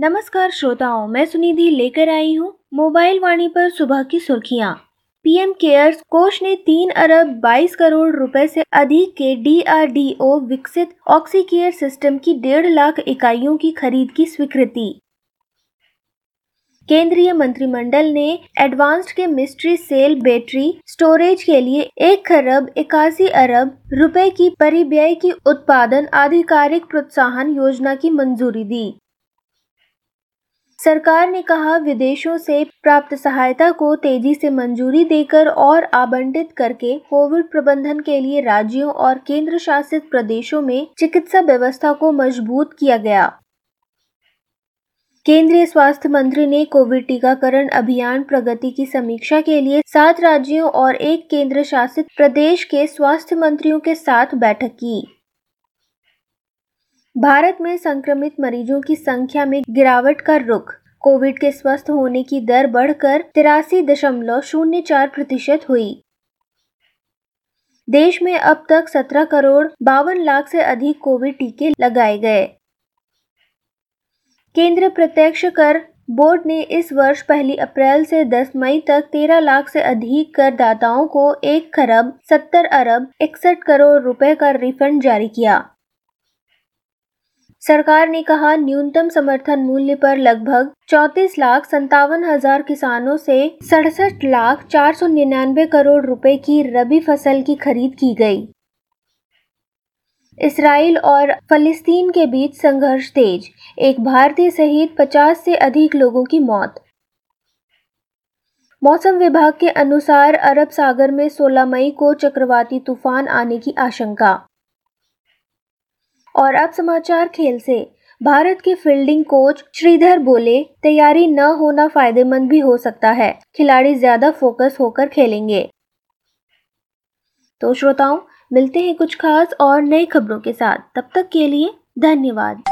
नमस्कार श्रोताओं, मैं सुनिधि लेकर आई हूँ मोबाइल वाणी पर सुबह की सुर्खियाँ। पीएम केयर्स कोष ने 3 अरब 22 करोड़ रुपए से अधिक के DRDO विकसित ऑक्सीकेयर सिस्टम की 1.5 लाख इकाइयों की खरीद की स्वीकृति। केंद्रीय मंत्रिमंडल ने advanced chemistry cell battery storage के लिए 1 खरब 81 अरब रुपए की परिव्यय की उत्पादन आधिकारिक प्रोत्साहन योजना की मंजूरी दी। सरकार ने कहा, विदेशों से प्राप्त सहायता को तेजी से मंजूरी देकर और आवंटित करके कोविड प्रबंधन के लिए राज्यों और केंद्र शासित प्रदेशों में चिकित्सा व्यवस्था को मजबूत किया गया। केंद्रीय स्वास्थ्य मंत्री ने कोविड टीकाकरण अभियान प्रगति की समीक्षा के लिए 7 राज्यों और 1 केंद्र शासित प्रदेश के स्वास्थ्य मंत्रियों के साथ बैठक की। भारत में संक्रमित मरीजों की संख्या में गिरावट का रुख। कोविड के स्वस्थ होने की दर बढ़कर 83.04% हुई। देश में अब तक 17 करोड़ 52 लाख से अधिक कोविड टीके लगाए गए। केंद्रीय प्रत्यक्ष कर बोर्ड ने इस वर्ष 1 अप्रैल से 10 मई तक 13 लाख से अधिक करदाताओं को 1 खरब 70 अरब 61 करोड़ रुपए का रिफंड जारी किया। सरकार ने कहा, न्यूनतम समर्थन मूल्य पर लगभग 34,57,000 किसानों से 67,499 करोड़ रुपए की रबी फसल की खरीद की गई। इसराइल और फलस्तीन के बीच संघर्ष तेज, एक भारतीय सहित 50 से अधिक लोगों की मौत। मौसम विभाग के अनुसार अरब सागर में 16 मई को चक्रवाती तूफान आने की आशंका। और अब समाचार खेल से। भारत के फील्डिंग कोच श्रीधर बोले, तैयारी न होना फायदेमंद भी हो सकता है, खिलाड़ी ज्यादा फोकस होकर खेलेंगे। तो श्रोताओं, मिलते हैं कुछ खास और नई खबरों के साथ। तब तक के लिए धन्यवाद।